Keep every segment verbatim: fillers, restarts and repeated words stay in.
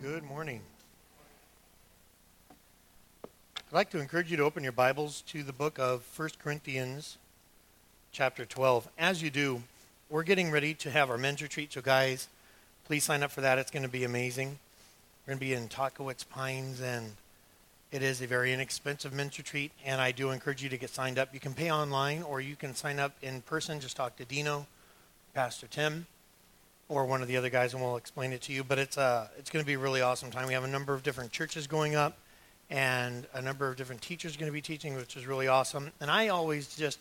Good morning. I'd like to encourage you to open your Bibles to the book of First Corinthians chapter twelve. As you do, we're getting ready to have our men's retreat, so guys, please sign up for that. It's going to be amazing. We're going to be in Takowitz Pines, and it is a very inexpensive men's retreat, and I do encourage you to get signed up. You can pay online, or you can sign up in person. Just talk to Dino, Pastor Tim, or one of the other guys, and we'll explain it to you. But it's uh, it's going to be a really awesome time. We have a number of different churches going up, and a number of different teachers going to be teaching, which is really awesome. And I always just,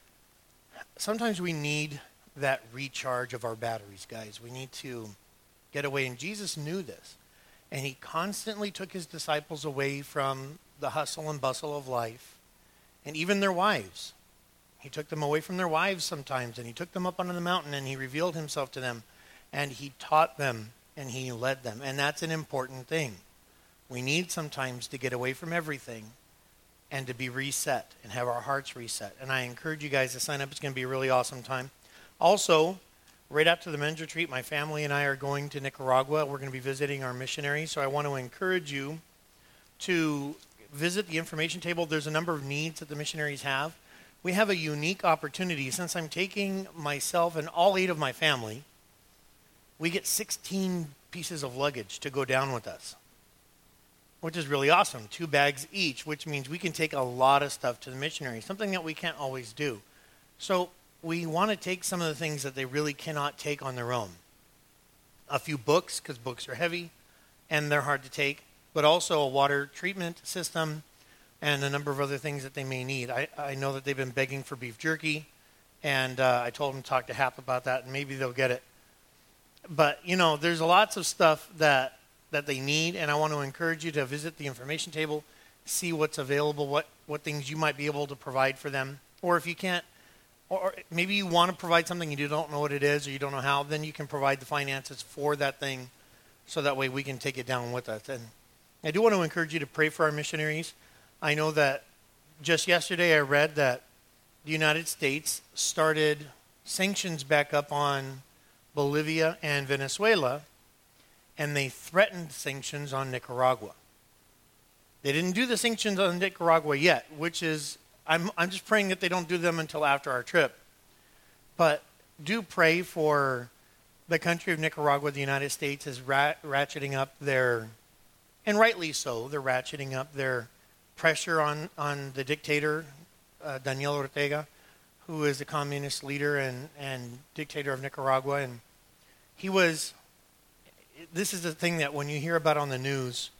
sometimes we need that recharge of our batteries, guys. We need to get away, and Jesus knew this. And he constantly took his disciples away from the hustle and bustle of life, and even their wives. He took them away from their wives sometimes, and he took them up onto the mountain, and he revealed himself to them. And he taught them, and he led them. And that's an important thing. We need sometimes to get away from everything and to be reset and have our hearts reset. And I encourage you guys to sign up. It's going to be a really awesome time. Also, right after the men's retreat, my family and I are going to Nicaragua. We're going to be visiting our missionaries. So I want to encourage you to visit the information table. There's a number of needs that the missionaries have. We have a unique opportunity. Since I'm taking myself and all eight of my family, we get sixteen pieces of luggage to go down with us, which is really awesome. Two bags each, which means we can take a lot of stuff to the missionaries, something that we can't always do. So we want to take some of the things that they really cannot take on their own. A few books, because books are heavy and they're hard to take, but also a water treatment system and a number of other things that they may need. I, I know that they've been begging for beef jerky, and uh, I told them to talk to Hap about that, and maybe they'll get it. But, you know, there's lots of stuff that, that they need, and I want to encourage you to visit the information table, see what's available, what, what things you might be able to provide for them. Or if you can't, or maybe you want to provide something and you don't know what it is or you don't know how, then you can provide the finances for that thing so that way we can take it down with us. And I do want to encourage you to pray for our missionaries. I know that just yesterday I read that the United States started sanctions back up on Bolivia and Venezuela, and they threatened sanctions on Nicaragua. They didn't do the sanctions on Nicaragua yet, which is, I'm I'm just praying that they don't do them until after our trip. But do pray for the country of Nicaragua. The United States is rat, ratcheting up their, and rightly so, they're ratcheting up their pressure on, on the dictator, uh, Daniel Ortega, who is the communist leader and, and dictator of Nicaragua. And he was, this is the thing that when you hear about on the news,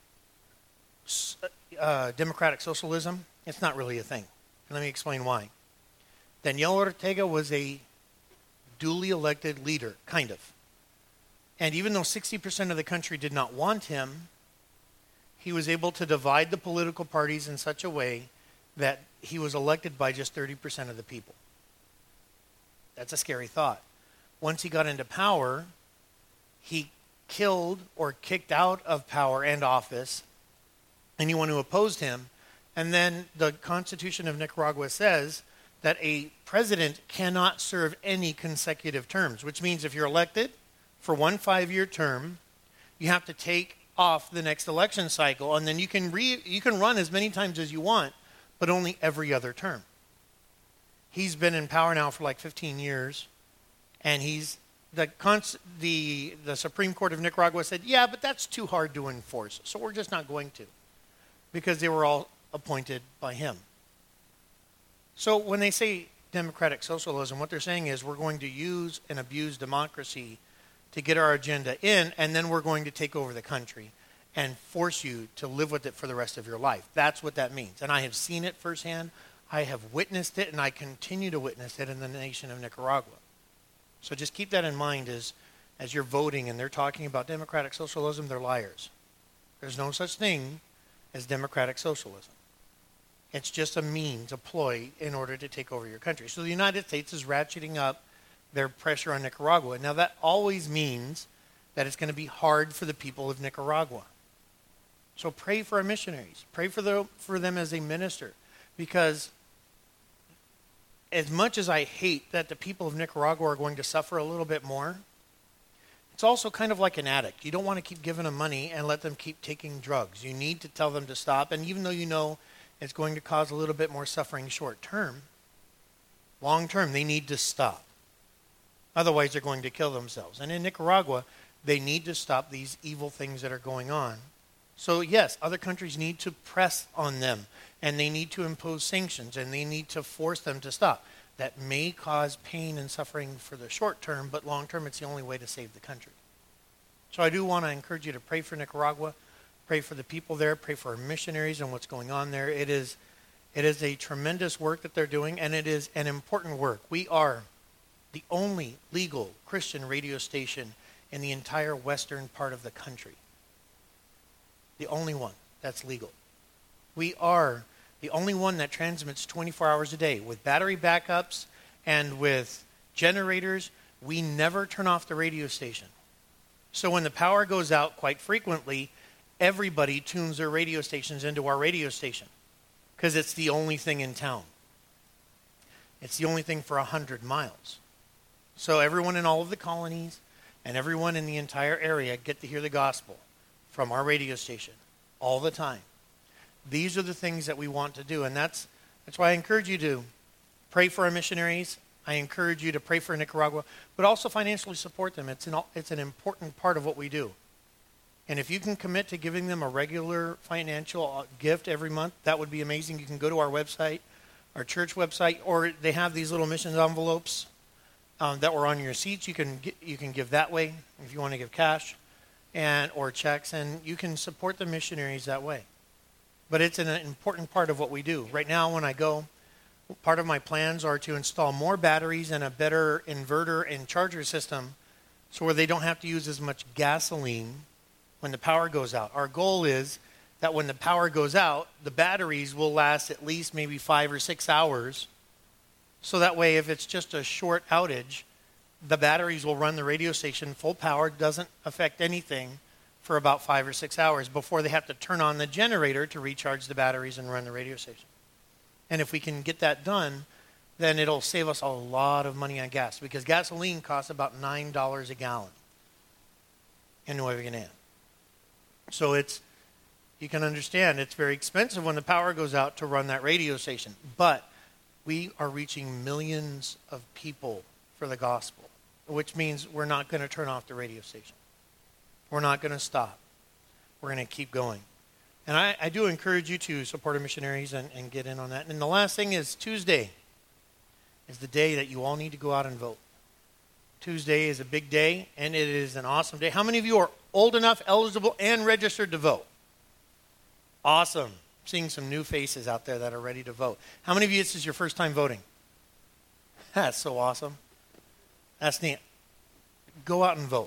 uh, democratic socialism, it's not really a thing. And let me explain why. Daniel Ortega was a duly elected leader, kind of. And even though sixty percent of the country did not want him, he was able to divide the political parties in such a way that he was elected by just thirty percent of the people. That's a scary thought. Once he got into power, he killed or kicked out of power and office anyone who opposed him. And then the Constitution of Nicaragua says that a president cannot serve any consecutive terms, which means if you're elected for one five-year term, you have to take off the next election cycle, and then you can re, you can run as many times as you want, but only every other term. He's been in power now for like fifteen years, and he's the the the Supreme Court of Nicaragua said, yeah, but that's too hard to enforce, so we're just not going to, because they were all appointed by him. So when they say democratic socialism, what they're saying is we're going to use and abuse democracy to get our agenda in, and then we're going to take over the country and force you to live with it for the rest of your life. That's what that means. And I have seen it firsthand. I have witnessed it, and I continue to witness it in the nation of Nicaragua. So just keep that in mind as, as you're voting and they're talking about democratic socialism, they're liars. There's no such thing as democratic socialism. It's just a means, a ploy, in order to take over your country. So the United States is ratcheting up their pressure on Nicaragua. Now that always means that it's going to be hard for the people of Nicaragua. So pray for our missionaries. Pray for, the, for them as a minister. Because as much as I hate that the people of Nicaragua are going to suffer a little bit more, It's also kind of like an addict. You don't want to keep giving them money and let them keep taking drugs. You need to tell them to stop. And even though you know it's going to cause a little bit more suffering short term, long term, they need to stop. Otherwise, they're going to kill themselves. And in Nicaragua, they need to stop these evil things that are going on. So yes, other countries need to press on them, and they need to impose sanctions, and they need to force them to stop. That may cause pain and suffering for the short term, but long term, it's the only way to save the country. So I do want to encourage you to pray for Nicaragua, pray for the people there, pray for our missionaries and what's going on there. It is, it is a tremendous work that they're doing, and it is an important work. We are the only legal Christian radio station in the entire western part of the country. The only one that's legal. We are the only one that transmits twenty-four hours a day with battery backups and with generators. We never turn off the radio station. So when the power goes out quite frequently, everybody tunes their radio stations into our radio station because it's the only thing in town. It's the only thing for one hundred miles. So everyone in all of the colonies and everyone in the entire area get to hear the gospel from our radio station all the time. These are the things that we want to do, and that's that's why I encourage you to pray for our missionaries. I encourage you to pray for Nicaragua, but also financially support them. It's an, it's an important part of what we do. And if you can commit to giving them a regular financial gift every month, that would be amazing. You can go to our website, our church website, or they have these little missions envelopes um, that were on your seats. You can get, you can give that way if you want to give cash and or checks, and you can support the missionaries that way. But it's an important part of what we do. Right now, when I go, part of my plans are to install more batteries and a better inverter and charger system so where they don't have to use as much gasoline when the power goes out. Our goal is that when the power goes out, the batteries will last at least maybe five or six hours. So that way, if it's just a short outage, the batteries will run the radio station full power, doesn't affect anything for about five or six hours before they have to turn on the generator to recharge the batteries and run the radio station. And if we can get that done, then it'll save us a lot of money on gas because gasoline costs about nine dollars a gallon in Nueva Guinea. So it's, you can understand, it's very expensive when the power goes out to run that radio station. But we are reaching millions of people for the gospel, which means we're not going to turn off the radio station. We're not going to stop. We're going to keep going. And I, I do encourage you to support our missionaries and, and get in on that. And the last thing is Tuesday is the day that you all need to go out and vote. Tuesday is a big day, and it is an awesome day. How many of you are old enough, eligible, and registered to vote? Awesome. I'm seeing some new faces out there that are ready to vote. How many of you, this is your first time voting? That's so awesome. That's neat. Go out and vote.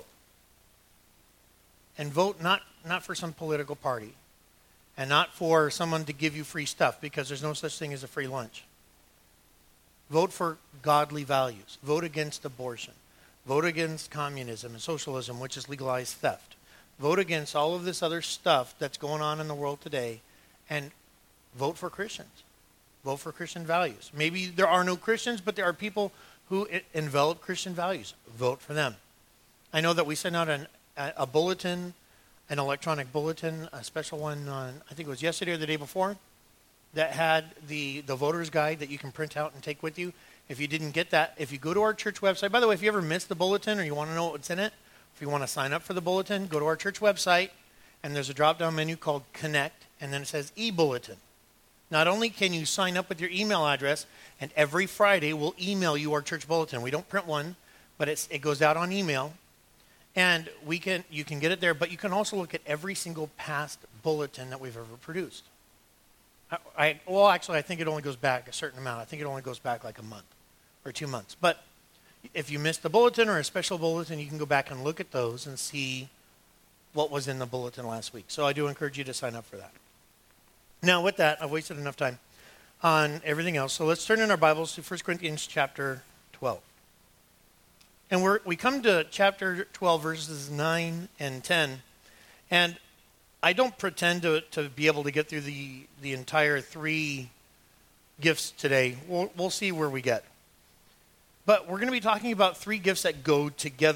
And vote not, not for some political party and not for someone to give you free stuff because there's no such thing as a free lunch. Vote for godly values. Vote against abortion. Vote against communism and socialism, which is legalized theft. Vote against all of this other stuff that's going on in the world today and vote for Christians. Vote for Christian values. Maybe there are no Christians, but there are people who envelop Christian values. Vote for them. I know that we sent out an a bulletin, an electronic bulletin, a special one on, I think it was yesterday or the day before, that had the, the voter's guide that you can print out and take with you. If you didn't get that, if you go to our church website, by the way, if you ever missed the bulletin or you want to know what's in it, if you want to sign up for the bulletin, go to our church website, and there's a drop-down menu called Connect, and then it says e-bulletin. Not only can you sign up with your email address, and every Friday we'll email you our church bulletin. We don't print one, but it's, it goes out on email. And we can, you can get it there, but you can also look at every single past bulletin that we've ever produced. I, I, well, actually, I think it only goes back a certain amount. I think it only goes back like a month or two months. But if you missed a bulletin or a special bulletin, you can go back and look at those and see what was in the bulletin last week. So I do encourage you to sign up for that. Now, with that, I've wasted enough time on everything else. So let's turn in our Bibles to First Corinthians chapter twelve. And we're, we come to chapter twelve, verses nine and ten. And I don't pretend to, to be able to get through the, the entire three gifts today. We'll, we'll see where we get. But we're going to be talking about three gifts that go together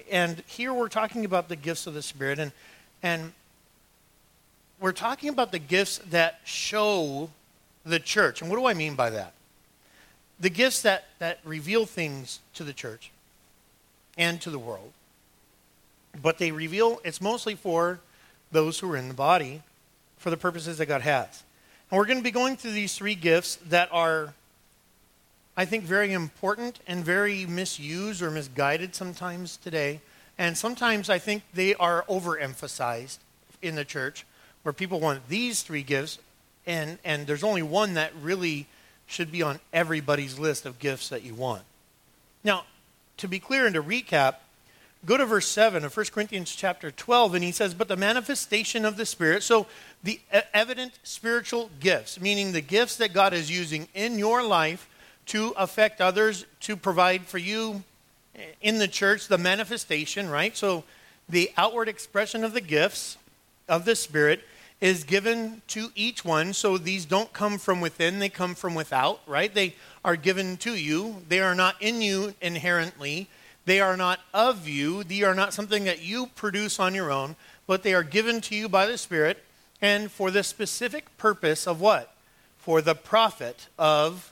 And here we're talking about the gifts of the Spirit, and and we're talking about the gifts that show the church. And what do I mean by that? The gifts that, that reveal things to the church and to the world. But they reveal, it's mostly for those who are in the body, for the purposes that God has. And we're going to be going through these three gifts that are, I think, very important and very misused or misguided sometimes today. And sometimes I think they are overemphasized in the church, where people want these three gifts, and, and there's only one that really should be on everybody's list of gifts that you want. Now, to be clear and to recap, go to verse seven of First Corinthians chapter twelve, and he says, but the manifestation of the Spirit, so the evident spiritual gifts, meaning the gifts that God is using in your life to affect others, to provide for you in the church, the manifestation, right? So the outward expression of the gifts of the Spirit is given to each one. So these don't come from within, they come from without, right? They are given to you. They are not in you inherently. They are not of you. They are not something that you produce on your own, but they are given to you by the Spirit, and for the specific purpose of what? For the profit of,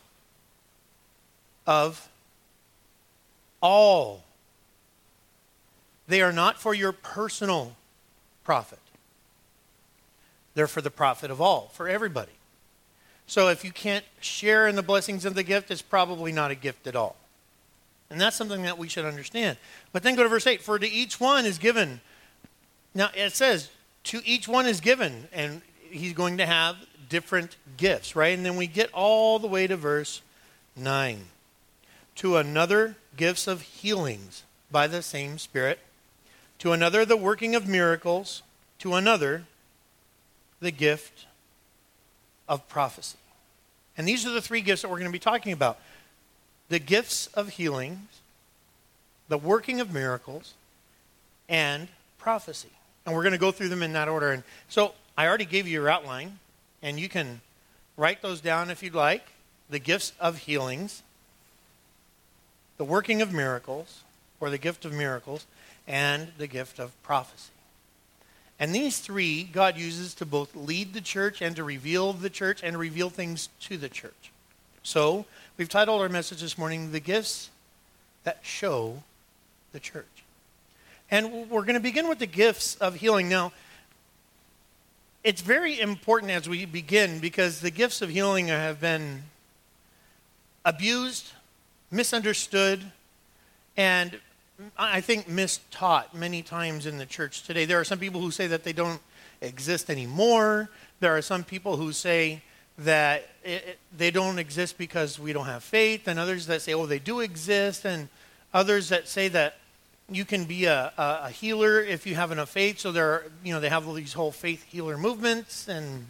of all. They are not for your personal profit. They're for the profit of all, for everybody. So if you can't share in the blessings of the gift, it's probably not a gift at all. And that's something that we should understand. But then go to verse eight. For to each one is given. Now it says, to each one is given. And he's going to have different gifts, right? And then we get all the way to verse nine. To another, gifts of healings by the same Spirit. To another, the working of miracles. To another, the gift of prophecy. And these are the three gifts that we're going to be talking about. The gifts of healings, the working of miracles, and prophecy. And we're going to go through them in that order. And so I already gave you your outline, and you can write those down if you'd like. The gifts of healings, the working of miracles, or the gift of miracles, and the gift of prophecy. And these three, God uses to both lead the church and to reveal the church and to reveal things to the church. So, we've titled our message this morning, The Gifts That Show the Church. And we're going to begin with the gifts of healing. Now, it's very important as we begin because the gifts of healing have been abused, misunderstood, and I think mistaught many times in the church today. There are some people who say that they don't exist anymore. There are some people who say that it, it, they don't exist because we don't have faith, and others that say, oh, they do exist, and others that say that you can be a, a, a healer if you have enough faith. So there are, you know, they have all these whole faith healer movements and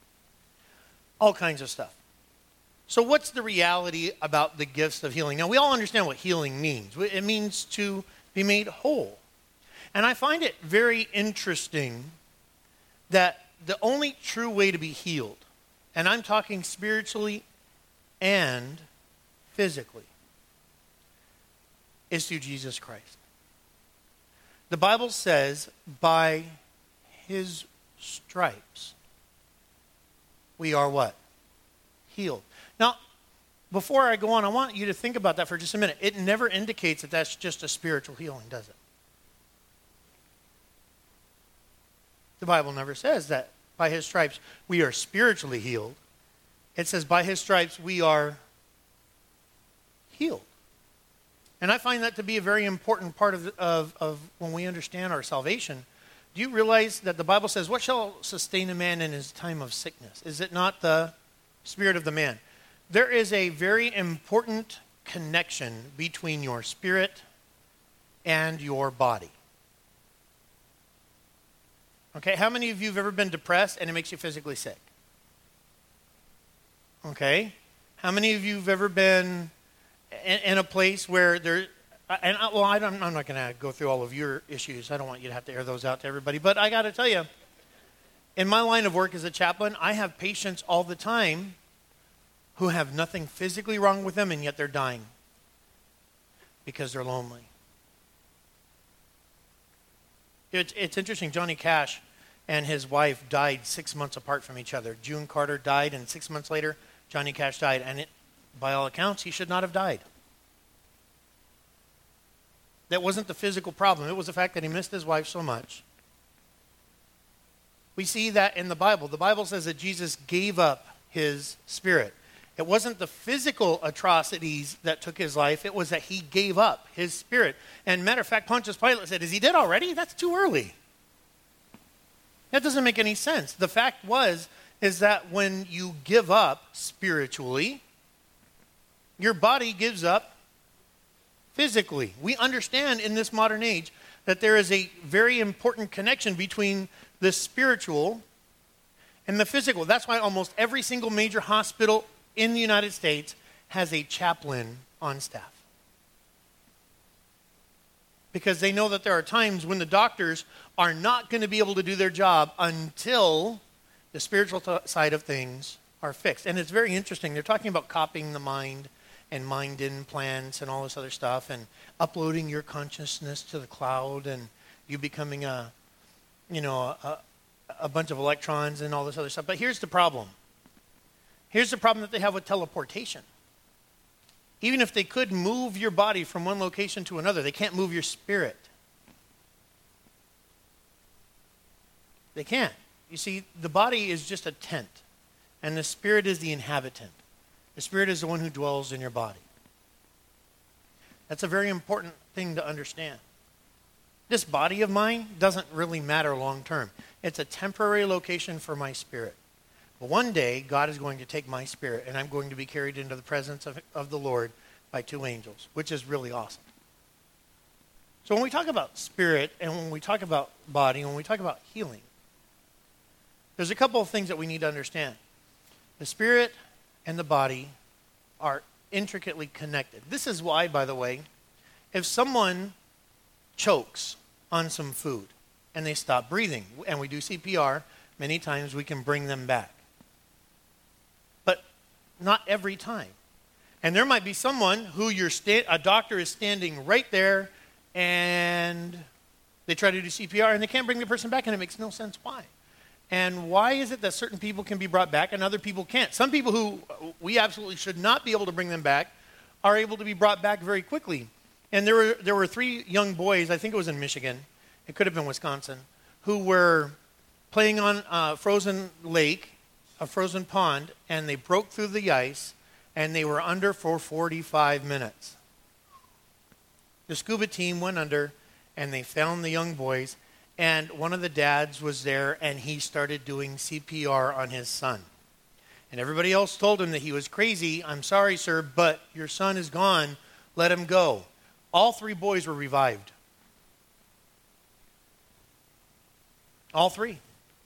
all kinds of stuff. So what's the reality about the gifts of healing? Now, we all understand what healing means. It means to be made whole. And I find it very interesting that the only true way to be healed, and I'm talking spiritually and physically, is through Jesus Christ. The Bible says, by his stripes, we are what? Healed. Now, before I go on, I want you to think about that for just a minute. It never indicates that that's just a spiritual healing, does it? The Bible never says that by his stripes we are spiritually healed. It says by his stripes we are healed. And I find that to be a very important part of, of, of when we understand our salvation. Do you realize that the Bible says, what shall sustain a man in his time of sickness? Is it not the spirit of the man? There is a very important connection between your spirit and your body. Okay, how many of you have ever been depressed and it makes you physically sick? Okay, how many of you have ever been in, in a place where there, and I, well, I don't, I'm not going to go through all of your issues. I don't want you to have to air those out to everybody, but I got to tell you, in my line of work as a chaplain, I have patients all the time who have nothing physically wrong with them, and yet they're dying because they're lonely. It, it's interesting. Johnny Cash and his wife died six months apart from each other. June Carter died, and six months later, Johnny Cash died. And it, by all accounts, he should not have died. That wasn't the physical problem. It was the fact that he missed his wife so much. We see that in the Bible. The Bible says that Jesus gave up his spirit. It wasn't the physical atrocities that took his life. It was that he gave up his spirit. And matter of fact, Pontius Pilate said, is he dead already? That's too early. That doesn't make any sense. The fact was, is that when you give up spiritually, your body gives up physically. We understand in this modern age that there is a very important connection between the spiritual and the physical. That's why almost every single major hospital in the United States has a chaplain on staff. Because they know that there are times when the doctors are not going to be able to do their job until the spiritual th- side of things are fixed. And it's very interesting. They're talking about copying the mind and mind implants and all this other stuff and uploading your consciousness to the cloud and you becoming a, you know, a, a bunch of electrons and all this other stuff. But here's the problem. Here's the problem that they have with teleportation. Even if they could move your body from one location to another, they can't move your spirit. They can't. You see, the body is just a tent, and the spirit is the inhabitant. The spirit is the one who dwells in your body. That's a very important thing to understand. This body of mine doesn't really matter long term. It's a temporary location for my spirit. But one day, God is going to take my spirit, and I'm going to be carried into the presence of, of the Lord by two angels, which is really awesome. So when we talk about spirit, and when we talk about body, and when we talk about healing, there's a couple of things that we need to understand. The spirit and the body are intricately connected. This is why, by the way, if someone chokes on some food and they stop breathing, and we do C P R, many times we can bring them back. But not every time. And there might be someone who you're sta- a doctor is standing right there and they try to do C P R and they can't bring the person back, and it makes no sense why. And why is it that certain people can be brought back and other people can't? Some people who we absolutely should not be able to bring them back are able to be brought back very quickly. And there were there were three young boys, I think it was in Michigan, it could have been Wisconsin, who were playing on a frozen lake, a frozen pond, and they broke through the ice, and they were under for forty-five minutes. The scuba team went under, and they found the young boys, and one of the dads was there, and he started doing C P R on his son. And everybody else told him that he was crazy. I'm sorry, sir, but your son is gone. Let him go. All three boys were revived. All three.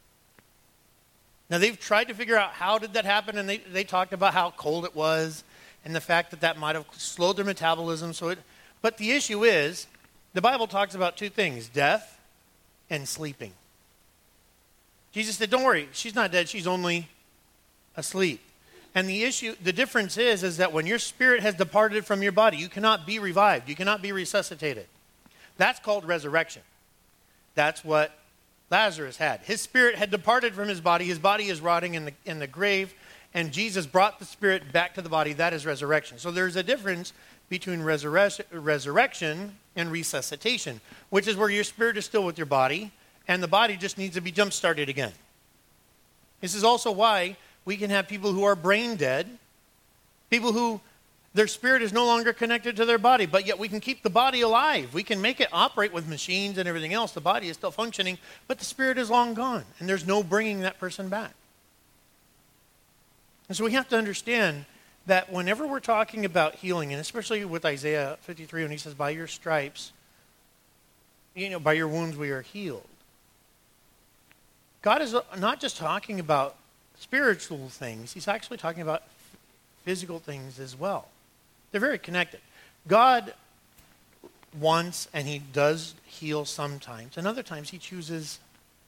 Now, they've tried to figure out how did that happen, and they, they talked about how cold it was and the fact that that might have slowed their metabolism. So, it, But the issue is, the Bible talks about two things, death and sleeping. Jesus said, don't worry, she's not dead, she's only asleep. And the issue, the difference is, is that when your spirit has departed from your body, you cannot be revived. You cannot be resuscitated. That's called resurrection. That's what Lazarus had. His spirit had departed from his body. His body is rotting in the, in the grave, and Jesus brought the spirit back to the body. That is resurrection. So there's a difference between resurre- resurrection and resuscitation, which is where your spirit is still with your body, and the body just needs to be jump-started again. This is also why we can have people who are brain dead, people who their spirit is no longer connected to their body, but yet we can keep the body alive. We can make it operate with machines and everything else. The body is still functioning, but the spirit is long gone, and there's no bringing that person back. And so we have to understand that whenever we're talking about healing, and especially with Isaiah fifty-three, when he says, by your stripes, you know, by your wounds we are healed. God is not just talking about spiritual things. He's actually talking about physical things as well. They're very connected. God wants, and he does heal sometimes, and other times he chooses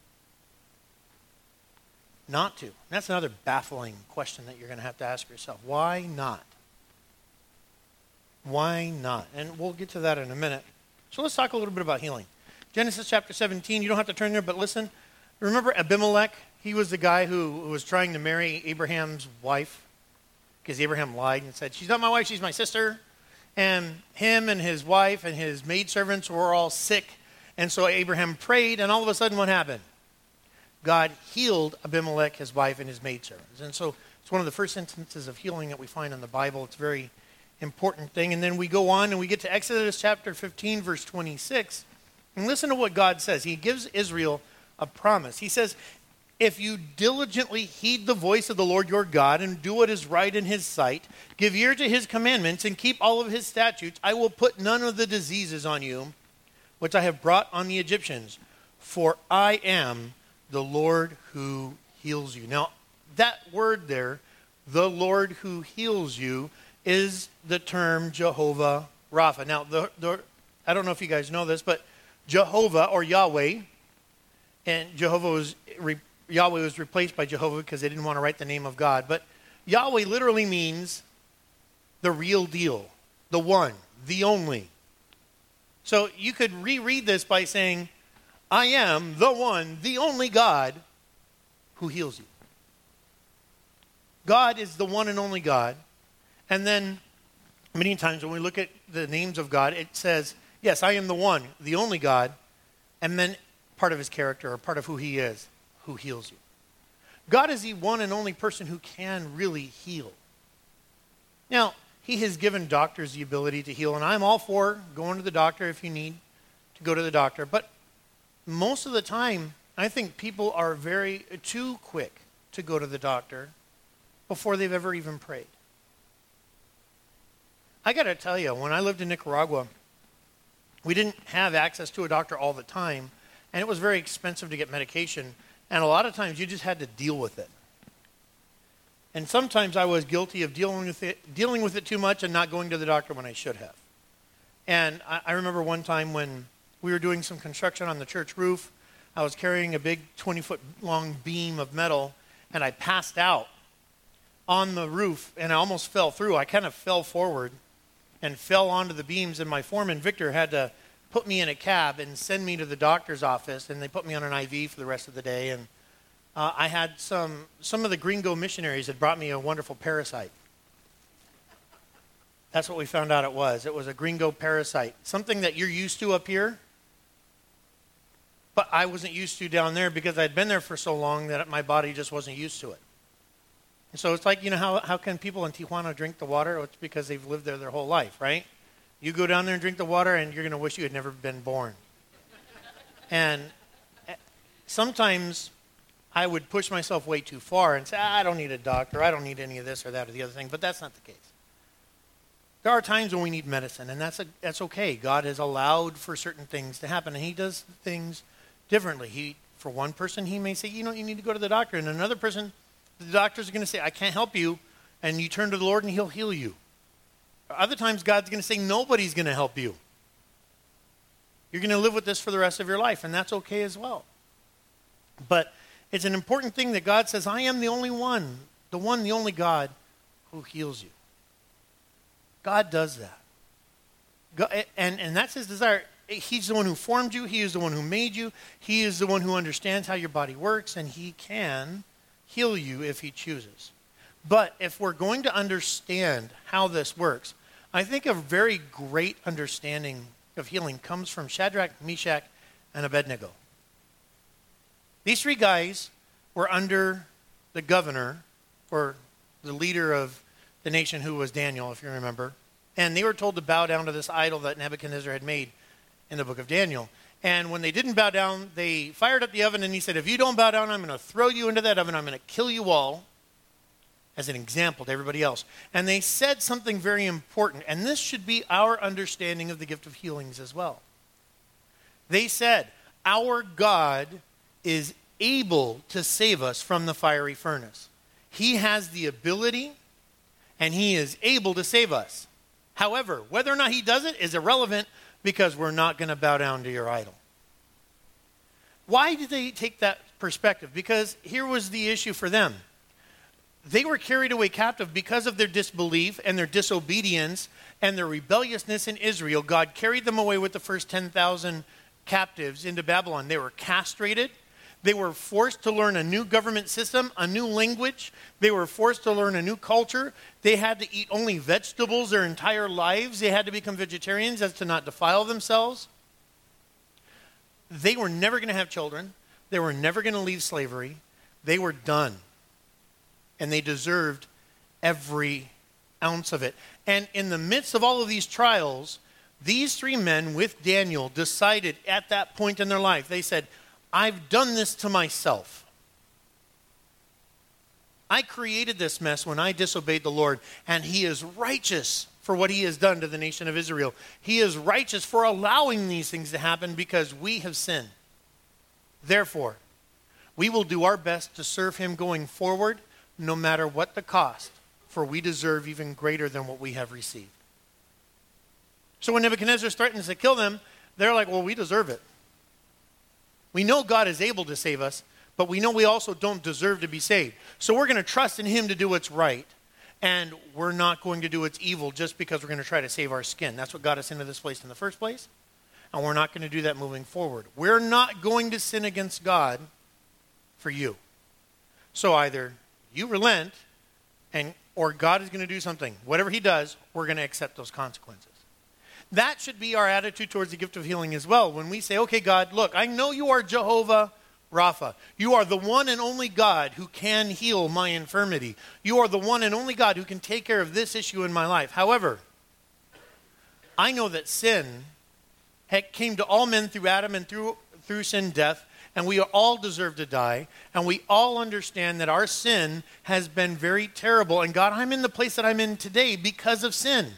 not to. And that's another baffling question that you're going to have to ask yourself. Why not? Why not? And we'll get to that in a minute. So let's talk a little bit about healing. Genesis chapter seventeen, you don't have to turn there, but listen. Remember Abimelech? He was the guy who was trying to marry Abraham's wife because Abraham lied and said, she's not my wife, she's my sister. And him and his wife and his maidservants were all sick. And so Abraham prayed, and all of a sudden what happened? God healed Abimelech, his wife, and his maidservants. And so it's one of the first instances of healing that we find in the Bible. It's a very important thing. And then we go on and we get to Exodus chapter fifteen, verse twenty-six. And listen to what God says. He gives Israel a promise. He says, if you diligently heed the voice of the Lord your God and do what is right in his sight, give ear to his commandments and keep all of his statutes, I will put none of the diseases on you which I have brought on the Egyptians, for I am the Lord who heals you. Now, that word there, the Lord who heals you, is the term Jehovah Rapha. Now, the, the, I don't know if you guys know this, but Jehovah or Yahweh, and Jehovah was re, Yahweh was replaced by Jehovah because they didn't want to write the name of God. But Yahweh literally means the real deal, the one, the only. So you could reread this by saying, I am the one, the only God who heals you. God is the one and only God. And then many times when we look at the names of God, it says, yes, I am the one, the only God, and then part of his character or part of who he is, who heals you. God is the one and only person who can really heal. Now, he has given doctors the ability to heal, and I'm all for going to the doctor if you need to go to the doctor. But most of the time, I think people are very too quick to go to the doctor before they've ever even prayed. I got to tell you, when I lived in Nicaragua, we didn't have access to a doctor all the time, and it was very expensive to get medication, and a lot of times you just had to deal with it. And sometimes I was guilty of dealing with it, dealing with it too much and not going to the doctor when I should have. And I, I remember one time when we were doing some construction on the church roof, I was carrying a big twenty-foot long beam of metal, and I passed out on the roof, and I almost fell through. I kind of fell forward and fell onto the beams, and my foreman, Victor, had to put me in a cab and send me to the doctor's office, and they put me on an I V for the rest of the day. And uh, I had some, some of the gringo missionaries had brought me a wonderful parasite. That's what we found out it was. It was a gringo parasite, something that you're used to up here, but I wasn't used to down there because I'd been there for so long that my body just wasn't used to it. And so it's like, you know, how, how can people in Tijuana drink the water? Well, it's because they've lived there their whole life, right? You go down there and drink the water, and you're going to wish you had never been born. And sometimes I would push myself way too far and say, ah, I don't need a doctor. I don't need any of this or that or the other thing. But that's not the case. There are times when we need medicine, and that's a, that's okay. God has allowed for certain things to happen, and he does things differently. He, for one person, he may say, you know, you need to go to the doctor. And another person, the doctors are going to say, I can't help you. And you turn to the Lord, and he'll heal you. Other times, God's going to say, nobody's going to help you. You're going to live with this for the rest of your life, and that's okay as well. But it's an important thing that God says, I am the only one, the one, the only God who heals you. God does that. God, and, and that's his desire. He's the one who formed you. He is the one who made you. He is the one who understands how your body works, and he can heal you if he chooses. But if we're going to understand how this works, I think a very great understanding of healing comes from Shadrach, Meshach, and Abednego. These three guys were under the governor, or the leader of the nation, who was Daniel, if you remember. And they were told to bow down to this idol that Nebuchadnezzar had made in the book of Daniel. And when they didn't bow down, they fired up the oven, and he said, if you don't bow down, I'm going to throw you into that oven. I'm going to kill you all, as an example to everybody else. And they said something very important, and this should be our understanding of the gift of healings as well. They said, our God is able to save us from the fiery furnace. He has the ability, and he is able to save us. However, whether or not he does it is irrelevant, because we're not going to bow down to your idol. Why did they take that perspective? Because here was the issue for them. They were carried away captive because of their disbelief and their disobedience and their rebelliousness in Israel. God carried them away with the first ten thousand captives into Babylon. They were castrated. They were forced to learn a new government system, a new language. They were forced to learn a new culture. They had to eat only vegetables their entire lives. They had to become vegetarians as to not defile themselves. They were never going to have children. They were never going to leave slavery. They were done. And they deserved every ounce of it. And in the midst of all of these trials, these three men with Daniel decided at that point in their life, they said, I've done this to myself. I created this mess when I disobeyed the Lord, and he is righteous for what he has done to the nation of Israel. He is righteous for allowing these things to happen because we have sinned. Therefore, we will do our best to serve him going forward, no matter what the cost, for we deserve even greater than what we have received. So when Nebuchadnezzar threatens to kill them, they're like, well, we deserve it. We know God is able to save us, but we know we also don't deserve to be saved. So we're going to trust in him to do what's right, and we're not going to do what's evil just because we're going to try to save our skin. That's what got us into this place in the first place, and we're not going to do that moving forward. We're not going to sin against God for you. So either you relent, and or God is going to do something. Whatever he does, we're going to accept those consequences. That should be our attitude towards the gift of healing as well. When we say, okay, God, look, I know you are Jehovah Rapha. You are the one and only God who can heal my infirmity. You are the one and only God who can take care of this issue in my life. However, I know that sin came to all men through Adam and through, through sin, death, and we all deserve to die, and we all understand that our sin has been very terrible. And God, I'm in the place that I'm in today because of sin.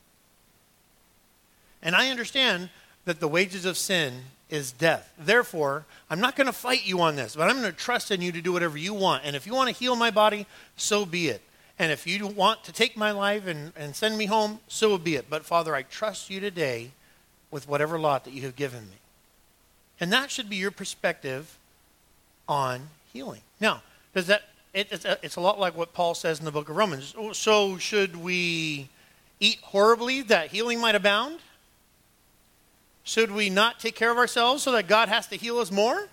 And I understand that the wages of sin is death. Therefore, I'm not going to fight you on this, but I'm going to trust in you to do whatever you want. And if you want to heal my body, so be it. And if you want to take my life and, and send me home, so be it. But Father, I trust you today with whatever lot that you have given me. And that should be your perspective on healing. Now, does that? It, it's, a, it's a lot like what Paul says in the book of Romans. So should we eat horribly that healing might abound? Should we not take care of ourselves so that God has to heal us more?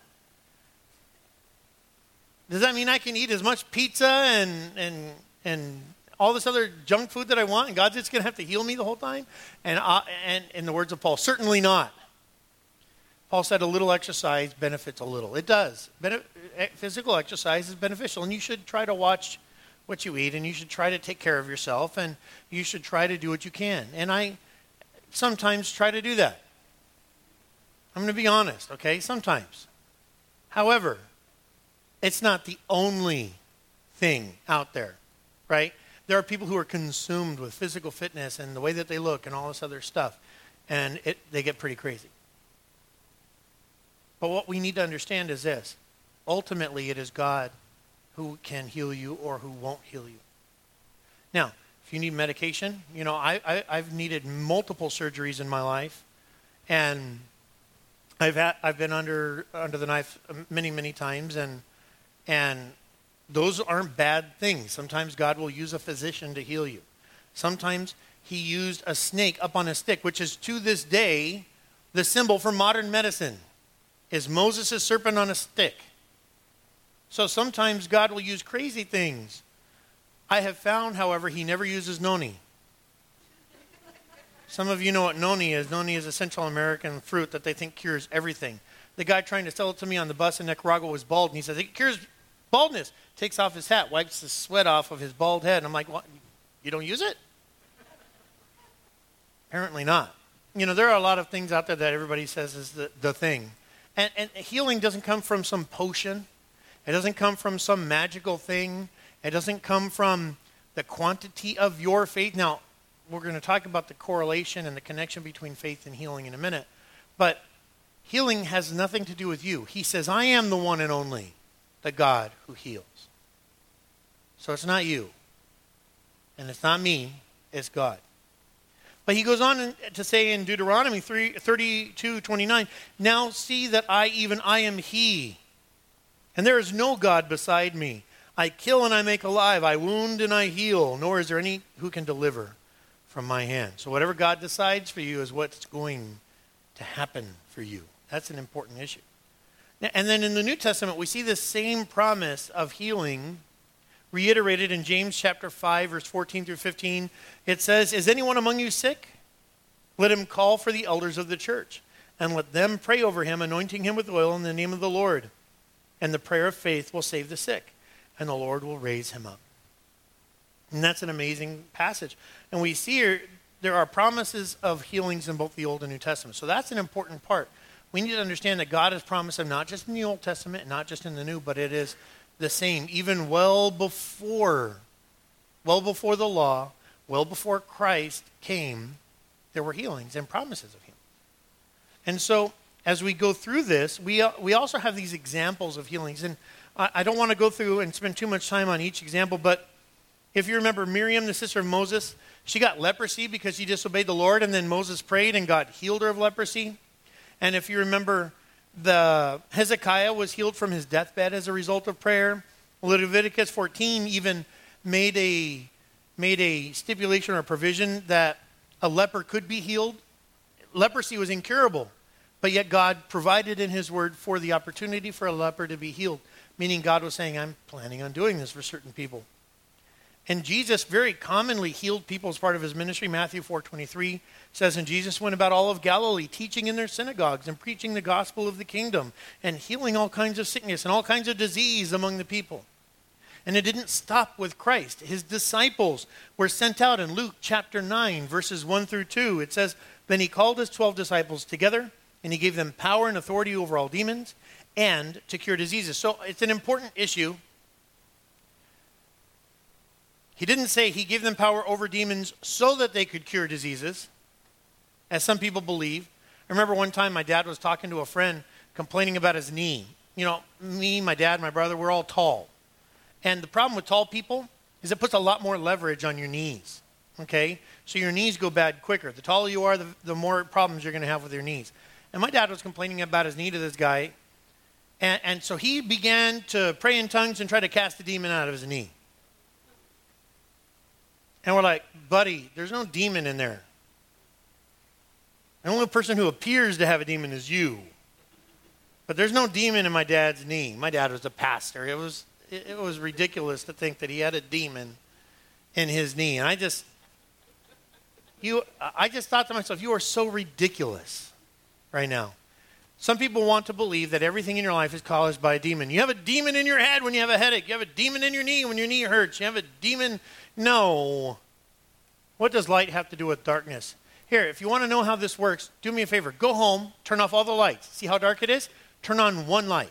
Does that mean I can eat as much pizza and and and all this other junk food that I want, and God's just going to have to heal me the whole time? And uh, and in the words of Paul, certainly not. Paul said a little exercise benefits a little. It does. Bene- physical exercise is beneficial, and you should try to watch what you eat, and you should try to take care of yourself, and you should try to do what you can. And I sometimes try to do that. I'm going to be honest, okay? Sometimes. However, it's not the only thing out there, right? There are people who are consumed with physical fitness and the way that they look and all this other stuff, and it, they get pretty crazy. But what we need to understand is this. Ultimately, it is God who can heal you or who won't heal you. Now, if you need medication, you know, I, I, I've needed multiple surgeries in my life, and I've had, I've been under under the knife many, many times, and and those aren't bad things. Sometimes God will use a physician to heal you. Sometimes he used a snake up on a stick, which is to this day the symbol for modern medicine, is Moses' serpent on a stick. So sometimes God will use crazy things. I have found, however, he never uses noni. Some of you know what noni is. Noni is a Central American fruit that they think cures everything. The guy trying to sell it to me on the bus in Nicaragua was bald, and he says, it cures baldness. Takes off his hat, wipes the sweat off of his bald head. And I'm like, what? You don't use it? Apparently not. You know, there are a lot of things out there that everybody says is the, the thing. And, and healing doesn't come from some potion. It doesn't come from some magical thing. It doesn't come from the quantity of your faith. Now, we're going to talk about the correlation and the connection between faith and healing in a minute. But healing has nothing to do with you. He says, I am the one and only, the God who heals. So it's not you. And it's not me. It's God. But he goes on to say in Deuteronomy thirty-two twenty-nine, now see that I, even I am he, and there is no God beside me. I kill and I make alive. I wound and I heal. Nor is there any who can deliver from my hand. So whatever God decides for you is what's going to happen for you. That's an important issue. And then in the New Testament, we see this same promise of healing reiterated in James chapter five, verse fourteen through fifteen. It says, "Is anyone among you sick? Let him call for the elders of the church, and let them pray over him, anointing him with oil in the name of the Lord. And the prayer of faith will save the sick, and the Lord will raise him up." And that's an amazing passage. And we see here, there are promises of healings in both the Old and New Testament. So that's an important part. We need to understand that God has promised them not just in the Old Testament, and not just in the New, but it is the same. Even well before, well before the law, well before Christ came, there were healings and promises of healing. And so, as we go through this, we we also have these examples of healings. And I, I don't want to go through and spend too much time on each example, but if you remember Miriam, the sister of Moses, she got leprosy because she disobeyed the Lord, and then Moses prayed and God healed her of leprosy. And if you remember, the Hezekiah was healed from his deathbed as a result of prayer. Leviticus fourteen even made a made a stipulation or a provision that a leper could be healed. Leprosy was incurable, but yet God provided in his word for the opportunity for a leper to be healed, meaning God was saying, I'm planning on doing this for certain people. And Jesus very commonly healed people as part of his ministry. Matthew four twenty-three says, "And Jesus went about all of Galilee, teaching in their synagogues and preaching the gospel of the kingdom and healing all kinds of sickness and all kinds of disease among the people." And it didn't stop with Christ. His disciples were sent out in Luke chapter nine, verses one through two. It says, "Then he called his twelve disciples together, and he gave them power and authority over all demons and to cure diseases." So it's an important issue. He didn't say he gave them power over demons so that they could cure diseases, as some people believe. I remember one time my dad was talking to a friend complaining about his knee. You know, me, my dad, my brother, we're all tall. And the problem with tall people is it puts a lot more leverage on your knees, okay? So your knees go bad quicker. The taller you are, the, the more problems you're going to have with your knees. And my dad was complaining about his knee to this guy. And, and so he began to pray in tongues and try to cast the demon out of his knee. And we're like, buddy, there's no demon in there. The only person who appears to have a demon is you. But there's no demon in my dad's knee. My dad was a pastor. It was it, it was ridiculous to think that he had a demon in his knee. And I just you I just thought to myself, you are so ridiculous right now. Some people want to believe that everything in your life is caused by a demon. You have a demon in your head when you have a headache. You have a demon in your knee when your knee hurts. You have a demon. No. What does light have to do with darkness? Here, if you want to know how this works, do me a favor. Go home, turn off all the lights. See how dark it is? Turn on one light.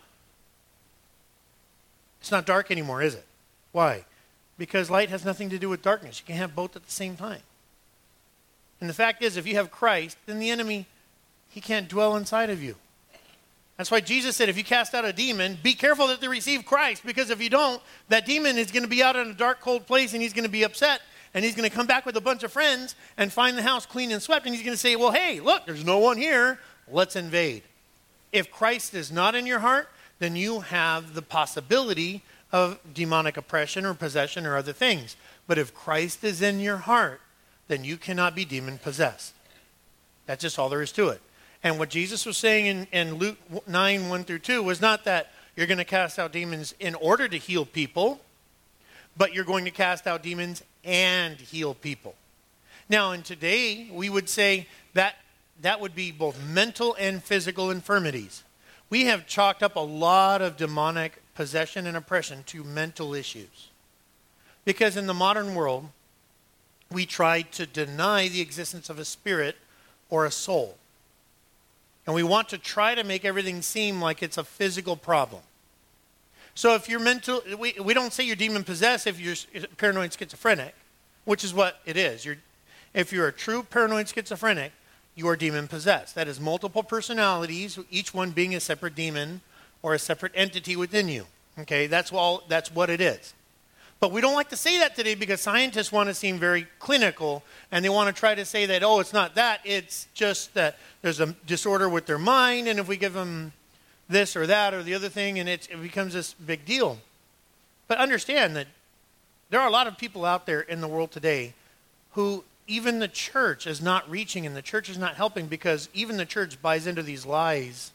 It's not dark anymore, is it? Why? Because light has nothing to do with darkness. You can have both at the same time. And the fact is, if you have Christ, then the enemy, he can't dwell inside of you. That's why Jesus said, if you cast out a demon, be careful that they receive Christ, because if you don't, that demon is going to be out in a dark, cold place, and he's going to be upset, and he's going to come back with a bunch of friends and find the house clean and swept, and he's going to say, well, hey, look, there's no one here. Let's invade. If Christ is not in your heart, then you have the possibility of demonic oppression or possession or other things. But if Christ is in your heart, then you cannot be demon-possessed. That's just all there is to it. And what Jesus was saying in, in Luke nine, one through two was not that you're going to cast out demons in order to heal people, but you're going to cast out demons and heal people. Now, in today, we would say that that would be both mental and physical infirmities. We have chalked up a lot of demonic possession and oppression to mental issues. Because in the modern world, we try to deny the existence of a spirit or a soul. And we want to try to make everything seem like it's a physical problem. So if you're mental, we, we don't say you're demon-possessed if you're paranoid schizophrenic, which is what it is. You're, if you're a true paranoid schizophrenic, you are demon-possessed. That is multiple personalities, each one being a separate demon or a separate entity within you. Okay, that's all. That's what it is. But we don't like to say that today because scientists want to seem very clinical, and they want to try to say that, oh, it's not that, it's just that there's a disorder with their mind, and if we give them this or that or the other thing, and it's, it becomes this big deal. But understand that there are a lot of people out there in the world today who even the church is not reaching, and the church is not helping because even the church buys into these lies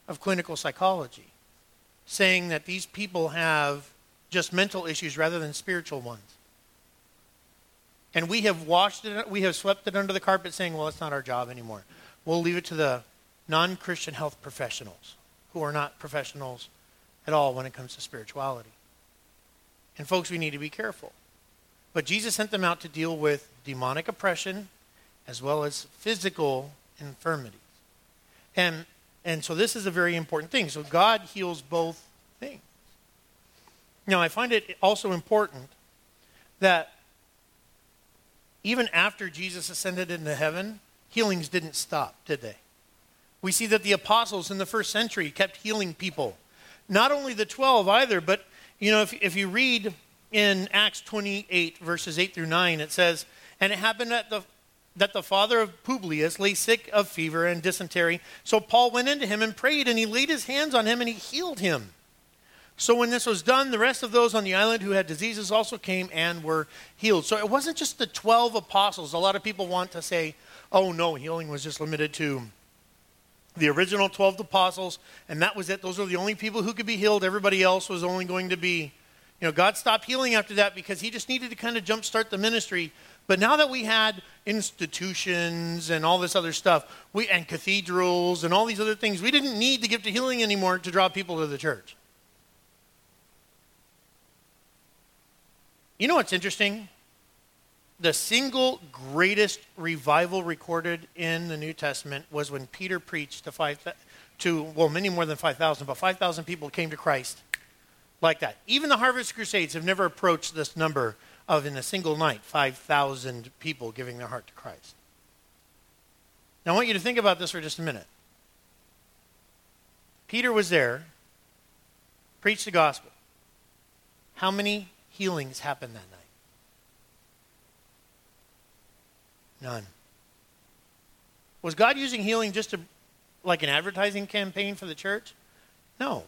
of clinical psychology, saying that these people have just mental issues rather than spiritual ones. And we have washed it, we have swept it under the carpet saying, well, it's not our job anymore. We'll leave it to the non-Christian health professionals who are not professionals at all when it comes to spirituality. And folks, we need to be careful. But Jesus sent them out to deal with demonic oppression as well as physical infirmities. And, and so this is a very important thing. So God heals both things. Now, I find it also important that even after Jesus ascended into heaven, healings didn't stop, did they? We see that the apostles in the first century kept healing people. Not only the twelve either, but you know, if, if you read in Acts twenty-eight, verses eight through nine, it says, and it happened that the, that the father of Publius lay sick of fever and dysentery. So Paul went into him and prayed, and he laid his hands on him, and he healed him. So when this was done, the rest of those on the island who had diseases also came and were healed. So it wasn't just the twelve apostles. A lot of people want to say, oh no, healing was just limited to the original twelve apostles, and that was it. Those are the only people who could be healed. Everybody else was only going to be, you know, God stopped healing after that because he just needed to kind of jumpstart the ministry. But now that we had institutions and all this other stuff, we and cathedrals and all these other things, we didn't need the gift of healing anymore to draw people to the church. You know what's interesting? The single greatest revival recorded in the New Testament was when Peter preached to five, to well, many more than five thousand, but five thousand people came to Christ like that. Even the Harvest Crusades have never approached this number of, in a single night, five thousand people giving their heart to Christ. Now, I want you to think about this for just a minute. Peter was there, preached the gospel. How many healings happened that night? None. Was God using healing just to, like an advertising campaign for the church? No.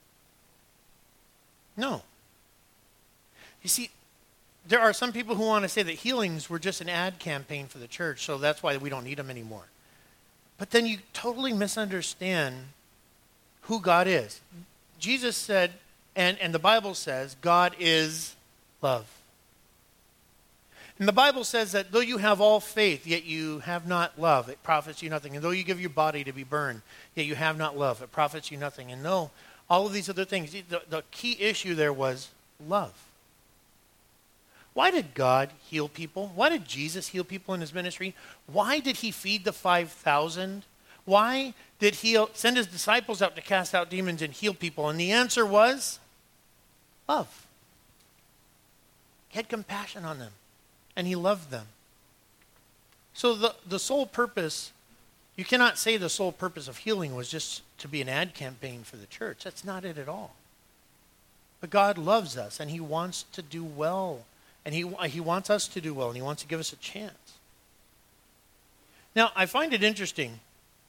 No. You see, there are some people who want to say that healings were just an ad campaign for the church, so that's why we don't need them anymore. But then you totally misunderstand who God is. Jesus said, and, and the Bible says, God is love. And the Bible says that though you have all faith, yet you have not love, it profits you nothing. And though you give your body to be burned, yet you have not love, it profits you nothing. And no, all of these other things. The, the key issue there was love. Why did God heal people? Why did Jesus heal people in his ministry? Why did he feed the five thousand? Why did he send his disciples out to cast out demons and heal people? And the answer was love. He had compassion on them. And he loved them. So the, the sole purpose, you cannot say the sole purpose of healing was just to be an ad campaign for the church. That's not it at all. But God loves us, and he wants to do well. And he, he wants us to do well, and he wants to give us a chance. Now, I find it interesting.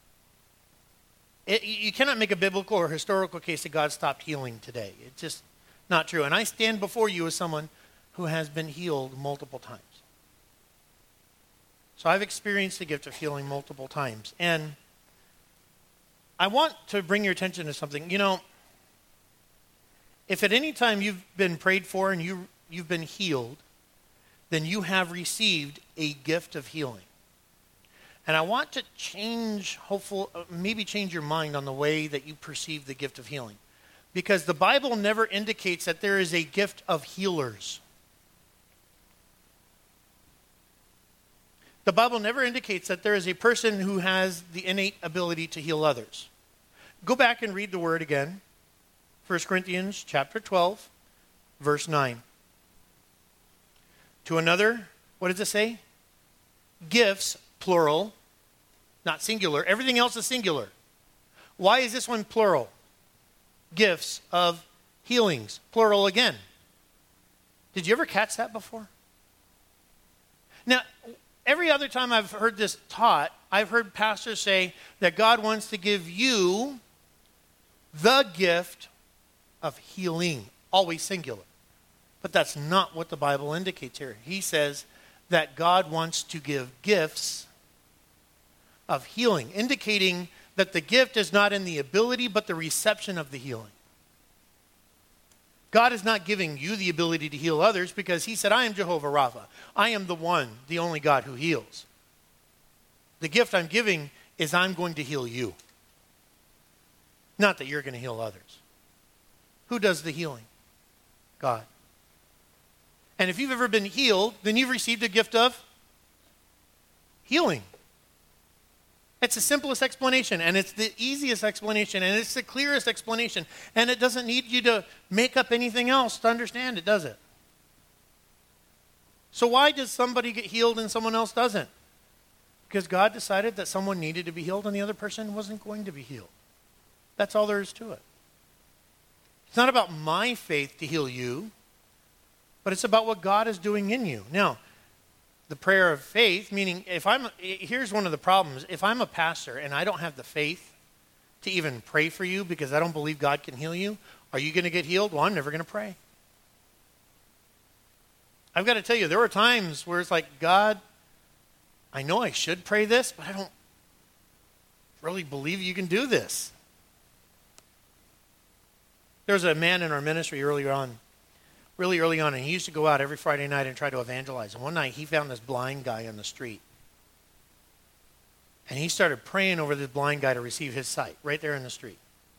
It, you cannot make a biblical or historical case that God stopped healing today. It's just not true. And I stand before you as someone who has been healed multiple times. So I've experienced the gift of healing multiple times. And I want to bring your attention to something. You know, if at any time you've been prayed for and you, you've been healed, then you have received a gift of healing. And I want to change, hopefully, maybe change your mind on the way that you perceive the gift of healing. Because the Bible never indicates that there is a gift of healers. The Bible never indicates that there is a person who has the innate ability to heal others. Go back and read the word again. First Corinthians chapter twelve, verse nine. To another, what does it say? Gifts, plural, not singular. Everything else is singular. Why is this one plural? Gifts of healings, plural again. Did you ever catch that before? Now, every other time I've heard this taught, I've heard pastors say that God wants to give you the gift of healing, always singular. But that's not what the Bible indicates here. He says that God wants to give gifts of healing, indicating that the gift is not in the ability, but the reception of the healing. God is not giving you the ability to heal others because he said, I am Jehovah Rapha. I am the one, the only God who heals. The gift I'm giving is I'm going to heal you. Not that you're going to heal others. Who does the healing? God. And if you've ever been healed, then you've received a gift of healing. It's the simplest explanation, and it's the easiest explanation, and it's the clearest explanation. And it doesn't need you to make up anything else to understand it, does it? So why does somebody get healed and someone else doesn't? Because God decided that someone needed to be healed and the other person wasn't going to be healed. That's all there is to it. It's not about my faith to heal you, but it's about what God is doing in you. Now, the prayer of faith, meaning if I'm, here's one of the problems. If I'm a pastor and I don't have the faith to even pray for you because I don't believe God can heal you, are you going to get healed? Well, I'm never going to pray. I've got to tell you, there are times where it's like, God, I know I should pray this, but I don't really believe you can do this. There was a man in our ministry earlier on, really early on, and he used to go out every Friday night and try to evangelize. And one night he found this blind guy on the street. And he started praying over this blind guy to receive his sight right there in the street.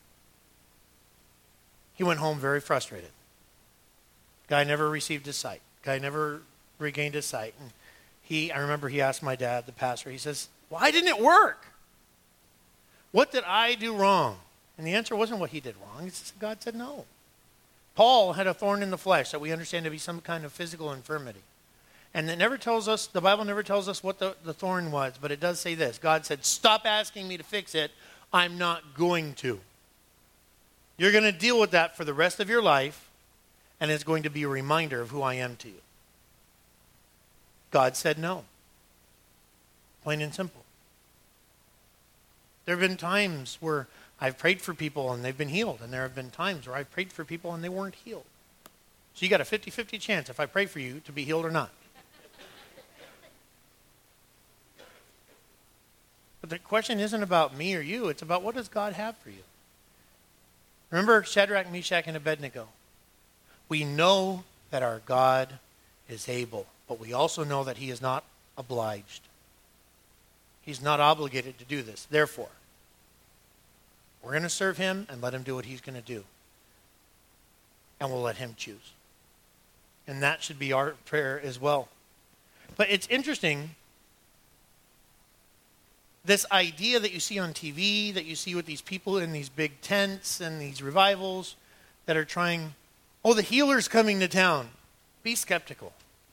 He went home very frustrated. Guy never received his sight. Guy never regained his sight. And he, I remember he asked my dad, the pastor, he says, why didn't it work? What did I do wrong? And the answer wasn't what he did wrong. It's just God said no. Paul had a thorn in the flesh that we understand to be some kind of physical infirmity. And it never tells us, the Bible never tells us what the, the thorn was, but it does say this. God said, stop asking me to fix it. I'm not going to. You're going to deal with that for the rest of your life, and it's going to be a reminder of who I am to you. God said no. Plain and simple. There have been times where I've prayed for people and they've been healed, and there have been times where I've prayed for people and they weren't healed. So you got a fifty-fifty chance if I pray for you to be healed or not. But the question isn't about me or you. It's about what does God have for you. Remember Shadrach, Meshach, and Abednego. We know that our God is able, but we also know that he is not obliged. He's not obligated to do this. Therefore, we're going to serve him and let him do what he's going to do. And we'll let him choose. And that should be our prayer as well. But it's interesting, this idea that you see on T V, that you see with these people in these big tents and these revivals that are trying, oh, the healer's coming to town. Be skeptical.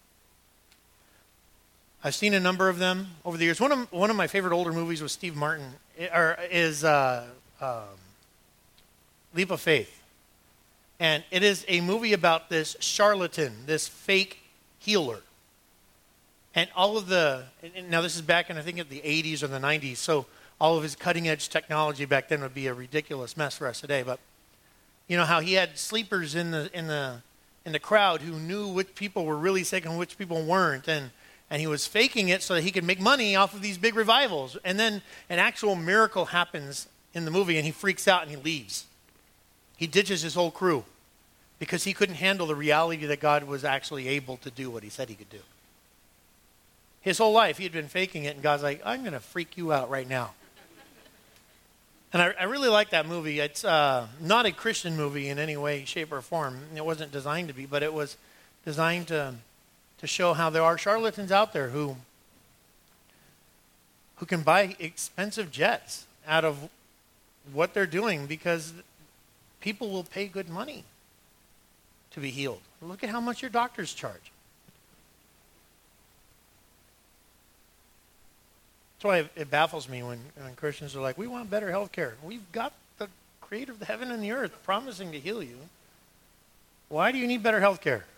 I've seen a number of them over the years. One of one of my favorite older movies with Steve Martin or is uh, um, Leap of Faith. And it is a movie about this charlatan, this fake healer. And all of the, now this is back in I think in the eighties or the nineties, so all of his cutting edge technology back then would be a ridiculous mess for us today. But you know how he had sleepers in the in the in the crowd who knew which people were really sick and which people weren't, and And he was faking it so that he could make money off of these big revivals. And then an actual miracle happens in the movie, and he freaks out and he leaves. He ditches his whole crew because he couldn't handle the reality that God was actually able to do what he said he could do. His whole life, he had been faking it, and God's like, I'm going to freak you out right now. And I, I really like that movie. It's uh, not a Christian movie in any way, shape, or form. It wasn't designed to be, but it was designed to... to show how there are charlatans out there who who can buy expensive jets out of what they're doing because people will pay good money to be healed. Look at how much your doctors charge. That's why it, it baffles me when, when Christians are like, we want better health care. We've got the creator of the heaven and the earth promising to heal you. Why do you need better health care?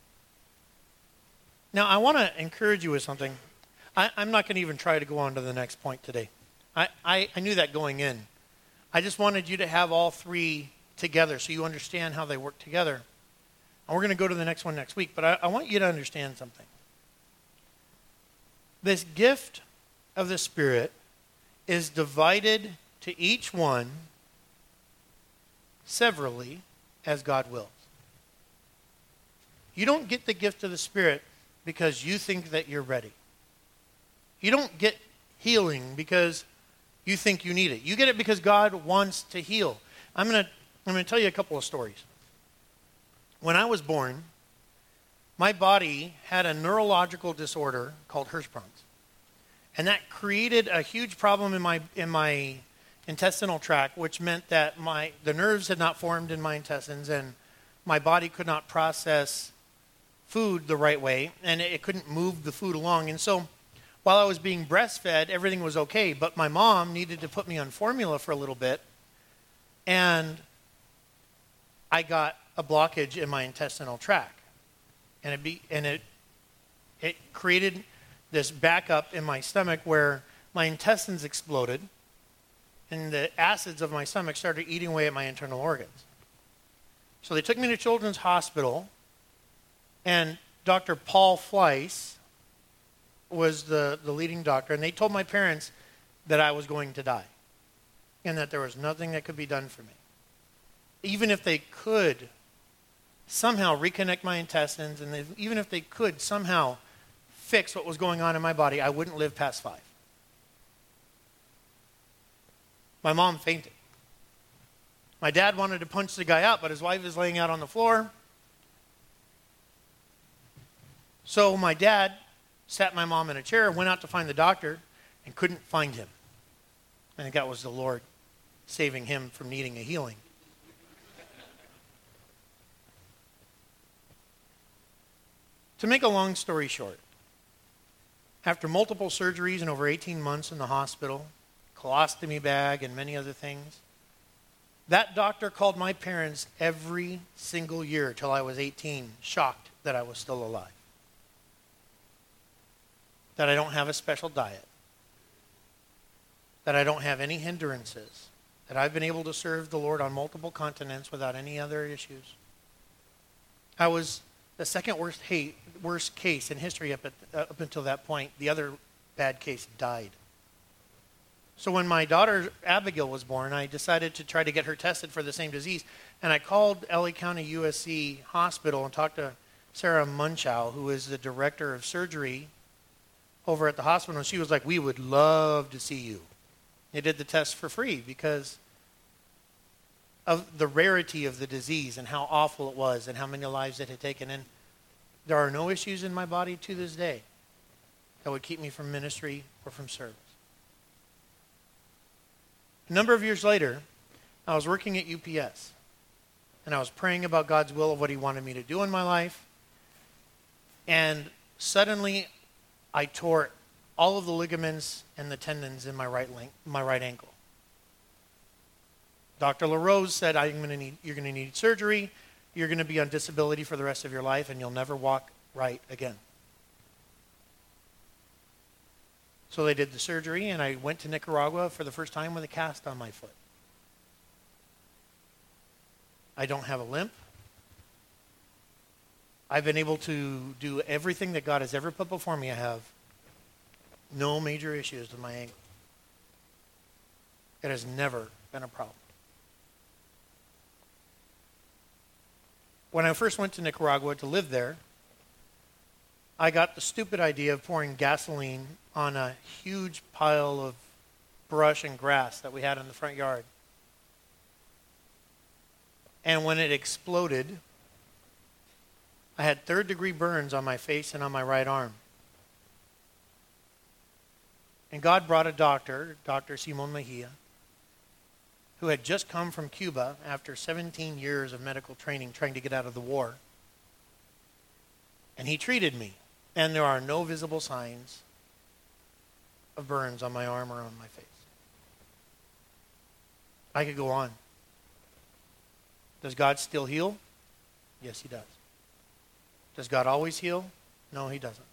Now, I want to encourage you with something. I, I'm not going to even try to go on to the next point today. I, I, I knew that going in. I just wanted you to have all three together so you understand how they work together. And we're going to go to the next one next week, but I, I want you to understand something. This gift of the Spirit is divided to each one severally as God wills. You don't get the gift of the Spirit because you think that you're ready. You don't get healing because you think you need it. You get it because God wants to heal. I'm going to I'm going to tell you a couple of stories. When I was born, my body had a neurological disorder called Hirschsprung's. And that created a huge problem in my in my intestinal tract, which meant that my the nerves had not formed in my intestines and my body could not process food the right way, and it, it couldn't move the food along. And so while I was being breastfed, everything was okay, but my mom needed to put me on formula for a little bit, and I got a blockage in my intestinal tract. And it be and it it created this backup in my stomach where my intestines exploded and the acids of my stomach started eating away at my internal organs. So they took me to Children's Hospital, and Doctor Paul Fleiss was the, the leading doctor, and they told my parents that I was going to die and that there was nothing that could be done for me. Even if they could somehow reconnect my intestines, and they, even if they could somehow fix what was going on in my body, I wouldn't live past five. My mom fainted. My dad wanted to punch the guy out, but his wife is laying out on the floor. So my dad sat my mom in a chair, went out to find the doctor, and couldn't find him. I think that was the Lord saving him from needing a healing. To make a long story short, after multiple surgeries and over eighteen months in the hospital, colostomy bag and many other things, that doctor called my parents every single year till I was eighteen, shocked that I was still alive. That I don't have a special diet. That I don't have any hindrances. That I've been able to serve the Lord on multiple continents without any other issues. I was the second worst, hate, worst case in history up, at, uh, up until that point. The other bad case died. So when my daughter Abigail was born, I decided to try to get her tested for the same disease. And I called L A County U S C Hospital and talked to Sarah Munchow, who is the director of surgery over at the hospital. And she was like, "We would love to see you." They did the test for free because of the rarity of the disease and how awful it was and how many lives it had taken. And there are no issues in my body to this day that would keep me from ministry or from service. A number of years later, I was working at U P S, and I was praying about God's will of what he wanted me to do in my life. And suddenly, I tore all of the ligaments and the tendons in my right leg, my right ankle. Doctor LaRose said, I'm going to need, you're going to need surgery, you're going to be on disability for the rest of your life, and you'll never walk right again. So they did the surgery, and I went to Nicaragua for the first time with a cast on my foot. I don't have a limp. I've been able to do everything that God has ever put before me. I have no major issues with my ankle. It has never been a problem. When I first went to Nicaragua to live there, I got the stupid idea of pouring gasoline on a huge pile of brush and grass that we had in the front yard. And when it exploded, I had third degree burns on my face and on my right arm. And God brought a doctor, Doctor Simon Mejia, who had just come from Cuba after seventeen years of medical training trying to get out of the war. And he treated me. And there are no visible signs of burns on my arm or on my face. I could go on. Does God still heal? Yes, he does. Does God always heal? No, he doesn't.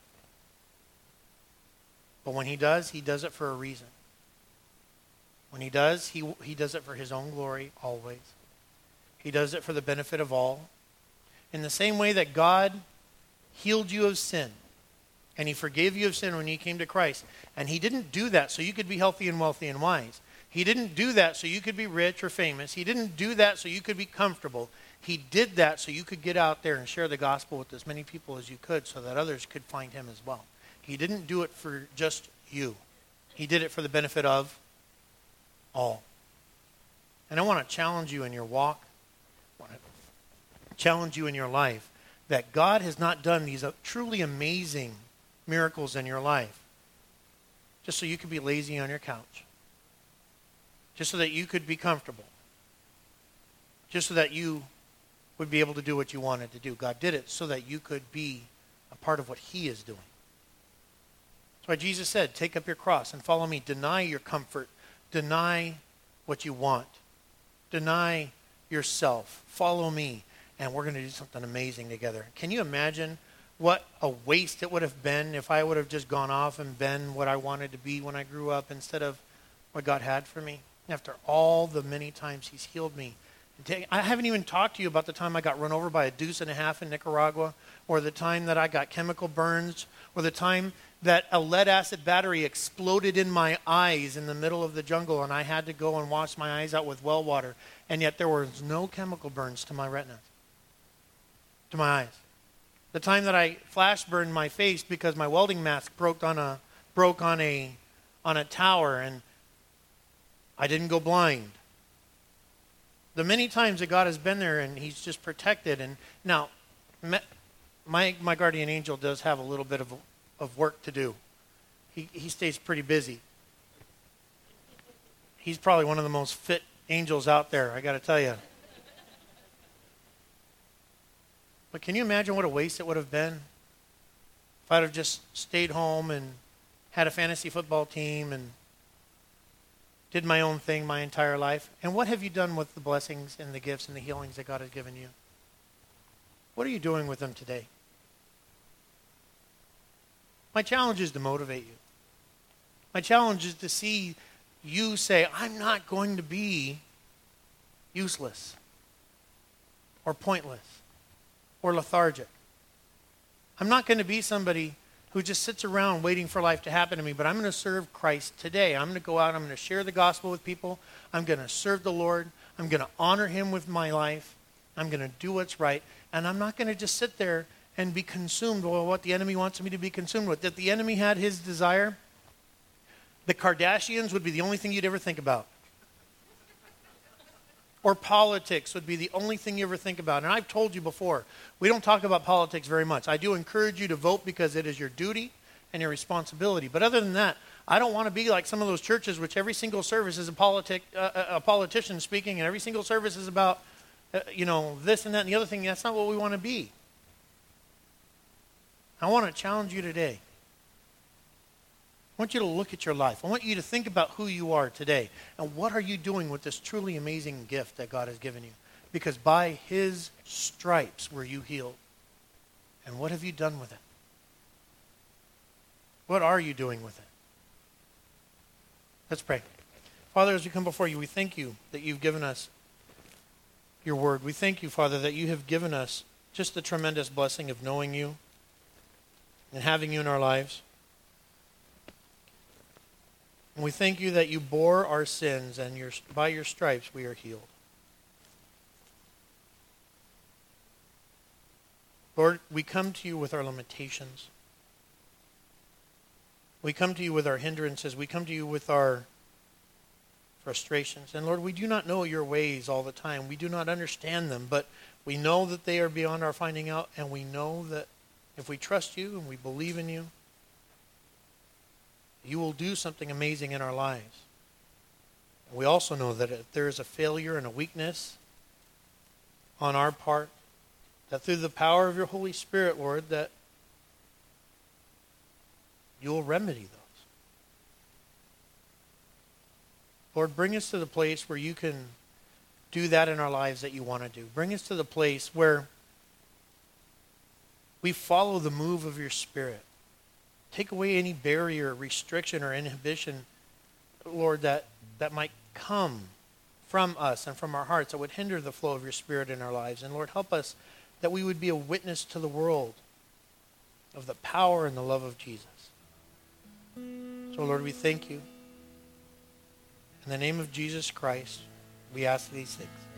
But when he does, he does it for a reason. When he does, he, he does it for his own glory, always. He does it for the benefit of all. In the same way that God healed you of sin, and he forgave you of sin when you came to Christ, and he didn't do that so you could be healthy and wealthy and wise. He didn't do that so you could be rich or famous. He didn't do that so you could be comfortable. He did that so you could get out there and share the gospel with as many people as you could so that others could find him as well. He didn't do it for just you. He did it for the benefit of all. And I want to challenge you in your walk. I want to challenge you in your life that God has not done these truly amazing miracles in your life just so you could be lazy on your couch. Just so that you could be comfortable. Just so that you would be able to do what you wanted to do. God did it so that you could be a part of what he is doing. That's why Jesus said, take up your cross and follow me. Deny your comfort. Deny what you want. Deny yourself. Follow me. And we're going to do something amazing together. Can you imagine what a waste it would have been if I would have just gone off and been what I wanted to be when I grew up instead of what God had for me? After all the many times he's healed me. I haven't even talked to you about the time I got run over by a deuce and a half in Nicaragua, or the time that I got chemical burns, or the time that a lead acid battery exploded in my eyes in the middle of the jungle and I had to go and wash my eyes out with well water, and yet there was no chemical burns to my retina, to my eyes. The time that I flash burned my face because my welding mask broke on a broke on a on a tower and I didn't go blind. The many times that God has been there and he's just protected. And now, my my guardian angel does have a little bit of of work to do. He he stays pretty busy. He's probably one of the most fit angels out there, I got to tell you. But can you imagine what a waste it would have been if I'd have just stayed home and had a fantasy football team and did my own thing my entire life? And what have you done with the blessings and the gifts and the healings that God has given you? What are you doing with them today? My challenge is to motivate you. My challenge is to see you say, I'm not going to be useless or pointless or lethargic. I'm not going to be somebody who just sits around waiting for life to happen to me, but I'm going to serve Christ today. I'm going to go out, I'm going to share the gospel with people. I'm going to serve the Lord. I'm going to honor him with my life. I'm going to do what's right. And I'm not going to just sit there and be consumed with what the enemy wants me to be consumed with. If the enemy had his desire, the Kardashians would be the only thing you'd ever think about. Or politics would be the only thing you ever think about. And I've told you before, we don't talk about politics very much. I do encourage you to vote because it is your duty and your responsibility. But other than that, I don't want to be like some of those churches which every single service is a, politic, uh, a politician speaking, and every single service is about, uh, you know, this and that and the other thing. That's not what we want to be. I want to challenge you today. I want you to look at your life. I want you to think about who you are today. And what are you doing with this truly amazing gift that God has given you? Because by his stripes were you healed. And what have you done with it? What are you doing with it? Let's pray. Father, as we come before you, we thank you that you've given us your word. We thank you, Father, that you have given us just the tremendous blessing of knowing you and having you in our lives. And we thank you that you bore our sins, and your, by your stripes we are healed. Lord, we come to you with our limitations. We come to you with our hindrances. We come to you with our frustrations. And Lord, we do not know your ways all the time. We do not understand them, but we know that they are beyond our finding out, and we know that if we trust you and we believe in you, you will do something amazing in our lives. And we also know that if there is a failure and a weakness on our part, that through the power of your Holy Spirit, Lord, that you will remedy those. Lord, bring us to the place where you can do that in our lives that you want to do. Bring us to the place where we follow the move of your Spirit. Take away any barrier, restriction, or inhibition, Lord, that, that might come from us and from our hearts that would hinder the flow of your Spirit in our lives. And Lord, help us that we would be a witness to the world of the power and the love of Jesus. So Lord, we thank you. In the name of Jesus Christ, we ask these things.